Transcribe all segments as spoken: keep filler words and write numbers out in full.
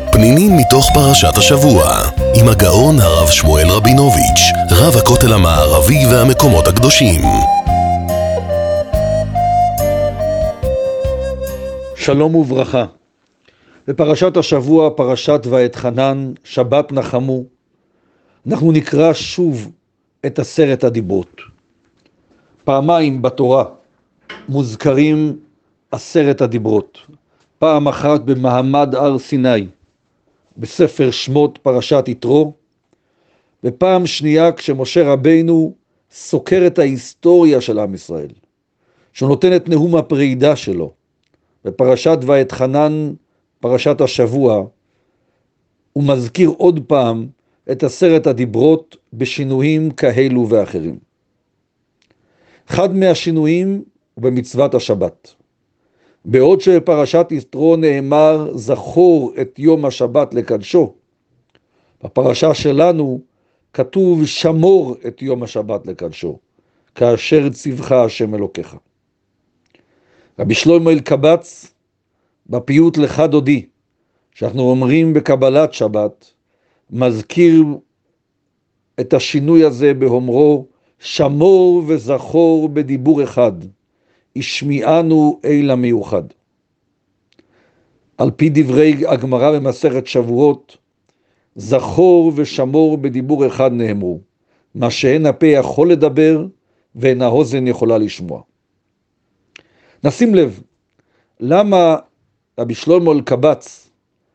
פנינים מתוך פרשת השבוע, עם הגאון הרב שמואל רבינוביץ', רב הכותל המערבי והמקומות הקדושים. שלום וברכה. בפרשת השבוע, פרשת ואתחנן, שבת נחמו, אנחנו נקרא שוב את עשרת הדיברות. פעמיים בתורה מוזכרים עשרת הדיברות. פעם אחת במעמד הר סיני, בספר שמות פרשת יתרו, ופעם שנייה כשמשה רבינו סוקר את ההיסטוריה של עם ישראל, שהוא נותן את נאום הפרידה שלו. בפרשת ואתחנן, פרשת השבוע, הוא מזכיר עוד פעם את עשרת הדיברות בשינויים כאלו ואחרים. אחד מהשינויים הוא במצוות השבת. בעוד שבפרשת יתרו נאמר זכור את יום השבת לקדשו, בפרשה שלנו כתוב שמור את יום השבת לקדשו, כאשר ציווך השם אלוקיך. רבי שלמה אלקבץ בפיוט לך דודי, שאנחנו אומרים בקבלת שבת, מזכיר את השינוי הזה באומרו שמור וזכור בדיבור אחד, השמיענו אל המיוחד. על פי דברי הגמרא במסכת שבועות, זכור ושמור בדיבור אחד נאמרו, מה שאין הפה יכול לדבר ואין האוזן יכולה לשמוע. נשים לב, למה רבי שלמה אלקבץ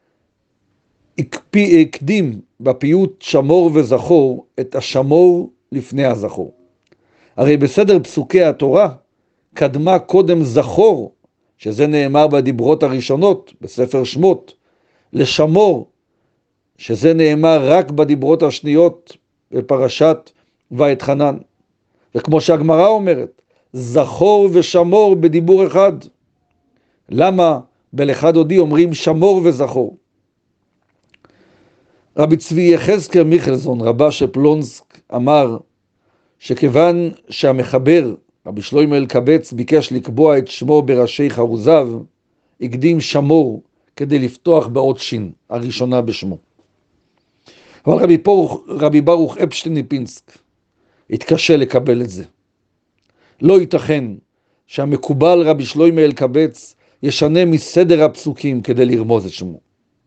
הקדים בפיוט שמור וזכור את השמור לפני הזכור? הרי בסדר פסוקי התורה קדמה קודם זכור, שזה נאמר בדיברות הראשונות בספר שמות, לשמור, שזה נאמר רק בדיברות השניות בפרשת ואתחנן. וכמו שהגמרא אומרת, זכור ושמור בדיבור אחד. למה בלך דודי אומרים שמור וזכור? רבי צבי יחזקאל מיכלזון, רבה של פלונסק, אמר שכיוון שהמחבר רבי שלמה אלקבץ ביקש לקבוע את שמו בראשי חרוזיו, הקדים שמור כדי לפתוח באות שין, הראשונה בשמו. אבל רבי, פור, רבי ברוך אפשטיין מפינסק התקשה לקבל את זה. לא ייתכן שהמקובל רבי שלמה אלקבץ ישנה מסדר הפסוקים כדי לרמוז את שמו.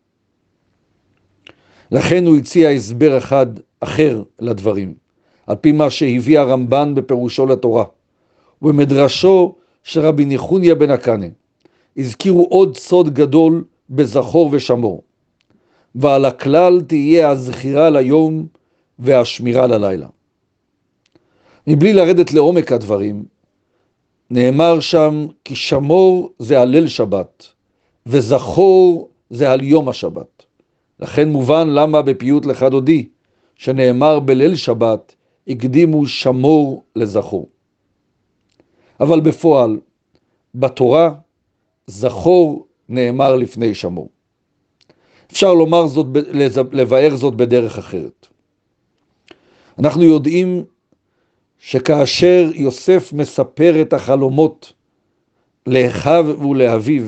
לכן הוא הציע הסבר אחד אחר לדברים, על פי מה שהביא הרמב"ן בפירושו לתורה. ובמדרשו של רבי ניחוניה בן הקנה הזכירו עוד סוד גדול בזכור ושמור, ועל הכלל תהיה הזכירה ליום והשמירה ללילה. מבלי לרדת לעומק הדברים, נאמר שם כי שמור זה הליל שבת וזכור זה על יום השבת. לכן מובן למה בפיוט לך דודי שנאמר בליל שבת הקדימו שמור לזכור. אבל בפועל, בתורה, זכור נאמר לפני שמור. אפשר לומר זאת, לבאר זאת בדרך אחרת. אנחנו יודעים שכאשר יוסף מספר את החלומות לאחיו ולאביו,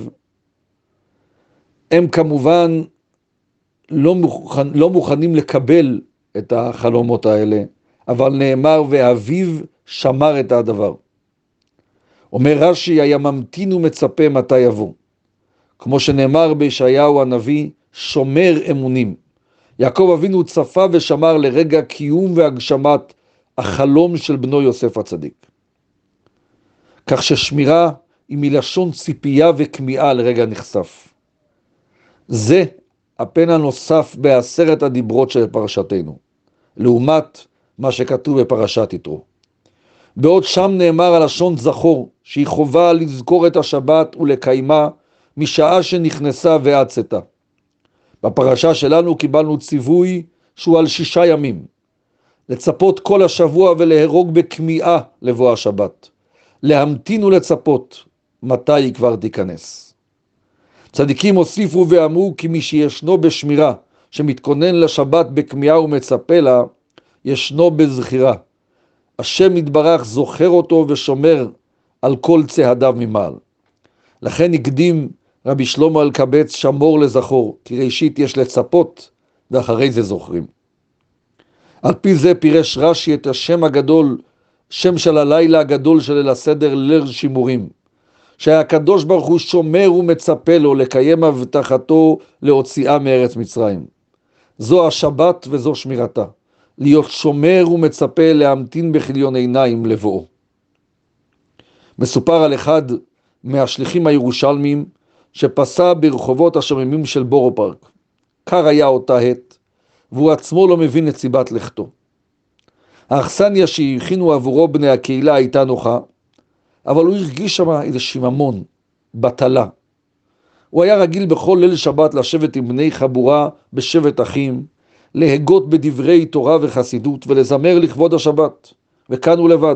הם כמובן לא, מוכן, לא מוכנים לקבל את החלומות האלה, אבל נאמר ואביו שמר את הדבר. אומר רש"י, היה ממתין ומצפה מתי יבוא. כמו שנאמר בישעיהו הנביא, שומר אמונים. יעקב אבינו צפה ושמר לרגע קיום והגשמת החלום של בנו יוסף הצדיק. כך ששמירה היא מלשון ציפייה וכמיהה לרגע נחשף. זה הפן הנוסף בעשרת הדיברות של פרשתנו, לעומת מה שכתוב בפרשת יתרו. בעוד שם נאמר הלשון זכור, שהיא חובה לזכור את השבת ולקיימה משעה שנכנסה ועד צאתה. בפרשה שלנו קיבלנו ציווי שהוא על שישה ימים, לצפות כל השבוע ולהרוג בכמיהה לבוא השבת, להמתין ולצפות מתי היא כבר תיכנס. צדיקים הוסיפו ואמרו כי מי שישנו בשמירה, שמתכונן לשבת בכמיהה ומצפה לה, ישנו בזכירה. השם יתברך זוכר אותו ושומר על כל צעדיו ממעל. לכן הקדים רבי שלמה אלקבץ שמור לזכור, כי ראשית יש לצפות ואחרי זה זוכרים. על פי זה פירש רש"י את השם הגדול, שם של הלילה הגדול של ליל הסדר, ליל שימורים, שהקדוש ברוך הוא שומר ומצפה לו לקיים הבטחתו להוציאה מארץ מצרים. זו השבת וזו שמירתה, להיות שומר ומצפה, להמתין בכליון עיניים לבואו. מסופר על אחד מהשליחים הירושלמים שפסע ברחובות השוממים של בורו פארק. קר היה אותה עת, והוא עצמו לא מבין את סיבת לכתו. האכסניה שהכינו עבורו בני הקהילה הייתה נוחה, אבל הוא הרגיש שם איזה שיממון, בטלה. הוא היה רגיל בכל ליל שבת לשבת עם בני חבורה בשבט אחים, להגות בדברי תורה וחסידות ולזמר לכבוד השבת, וכאן הוא לבד.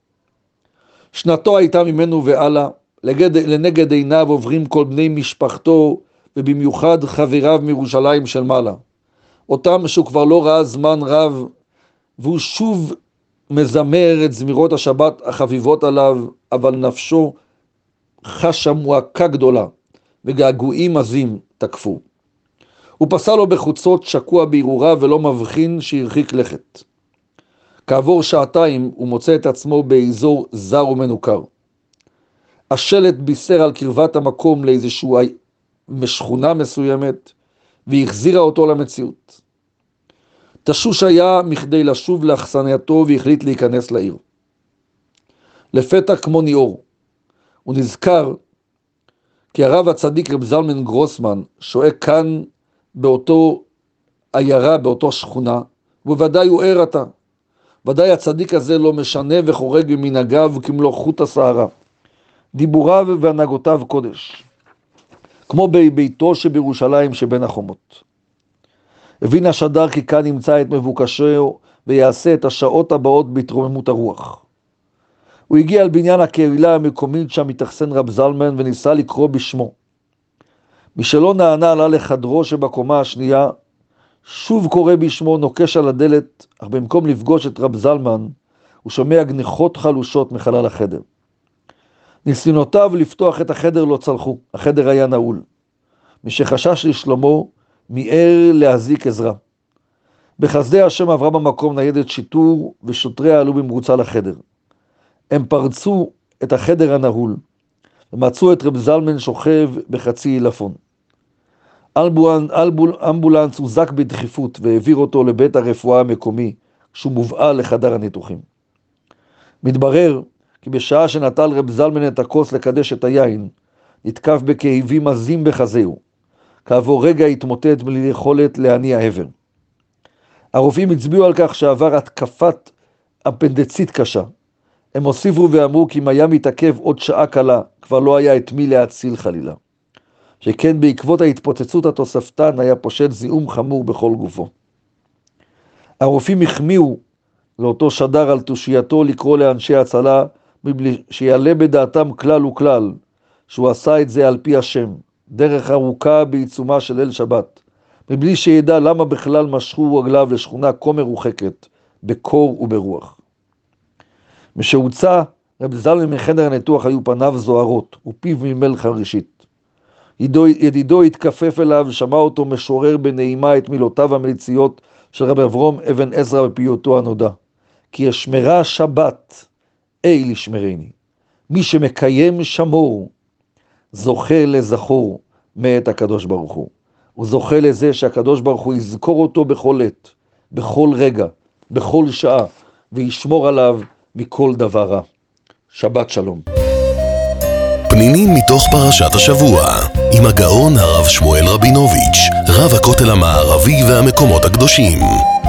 שנתו הייתה ממנו ועלה, לנגד עיניו עוברים כל בני משפחתו, ובמיוחד חבריו מירושלים של מעלה. אותם שהוא כבר לא ראה זמן רב, והוא שוב מזמר את זמירות השבת החביבות עליו, אבל נפשו חשה מועקה גדולה, וגעגועים עזים תקפו. הוא פסע לו בחוצות שקוע בהרהוריו ולא מבחין שהרחיק לכת. כעבור שעתיים הוא מוצא את עצמו באזור זר ומנוכר. השלט בישר על קרבת המקום לאיזשהו משכונה מסוימת, והחזירה אותו למציאות. תשוש היה מכדי לשוב לאכסנייתו והחליט להיכנס לעיר. לפתע כמו ניאור, הוא נזכר כי הרב הצדיק רב זלמן גרוסמן שוהה כאן באותו עיירה, באותו שכונה, ובוודאי הוא ער עתה. ודאי הצדיק הזה לא משנה וחורג ממנהגיו כמלוא חוט השערה. דיבוריו והנהגותיו קודש, כמו בביתו שבירושלים שבין החומות. הבין השדר כי כאן נמצא את מבוקשו ויעשה את השעות הבאות בהתרוממות הרוח. הוא הגיע על בניין הקהילה המקומית שם מתאכסן רב זלמן וניסה לקרוא בשמו. משלא נענה עלה לחדרו שבקומה השנייה, שוב קורא בשמו, נוקש על הדלת, אך במקום לפגוש את רב זלמן, הוא שומע גניחות חלושות מחלל החדר. ניסיונותיו לפתוח את החדר לא צלחו, החדר היה נעול. משחשש לשלומו, מיהר להזיק עזרה. בחסדי השם עברה במקום ניידת שיטור, ושוטריה עלו במרוצה לחדר. הם פרצו את החדר הנעול, ומצאו את רב זלמן שוכב בחצי עילפון. אמבולנס, אמבולנס הוזק בדחיפות, והעביר אותו לבית הרפואה המקומי, כשהוא מובאה לחדר הניתוחים. מתברר כי בשעה שנטל רב זלמן את הכוס לקדש את היין, נתקף בכאבים עזים בחזהו. כעבור רגע התמוטט בלי יכולת להניע עבר. הרופאים הצביעו על כך שעבר התקפת אפנדצית קשה. הם הוסיפו ואמרו כי אם היה מתעכב עוד שעה קלה, כבר לא היה את מי להציל חלילה. שכן בעקבות ההתפוצצות התוספתן היה פושט זיהום חמור בכל גופו. הרופאים החמיאו לאותו שדר על תושייתו לקרוא לאנשי הצלה, מבלי שיעלה בדעתם כלל וכלל, שהוא עשה את זה על פי השם, דרך ארוכה בעיצומה של ליל שבת, מבלי שידע למה בכלל משכו רגליו לשכונה כה מרוחקת, בקור וברוח. משהוצא רב זלמן מחדר הניתוח היו פניו זוהרות, ופיו ממל חרישית. ידידו, ידידו התכפף אליו, שמע אותו משורר בנעימה את מילותיו המליציות של רב אברום אבן עזרא בפיוטו הנודע. כי אשמרה שבת, אי לשמרני. מי שמקיים שמור, זוכה לזכור מאת הקדוש ברוך הוא. הוא זוכה לזה שהקדוש ברוך הוא יזכור אותו בכל עת, בכל רגע, בכל שעה, וישמור עליו מכל דבר רע. שבת שלום. פנינים מתוך פרשת השבוע, עם הגאון הרב שמואל רבינוביץ', רב הכותל המערבי והמקומות הקדושים.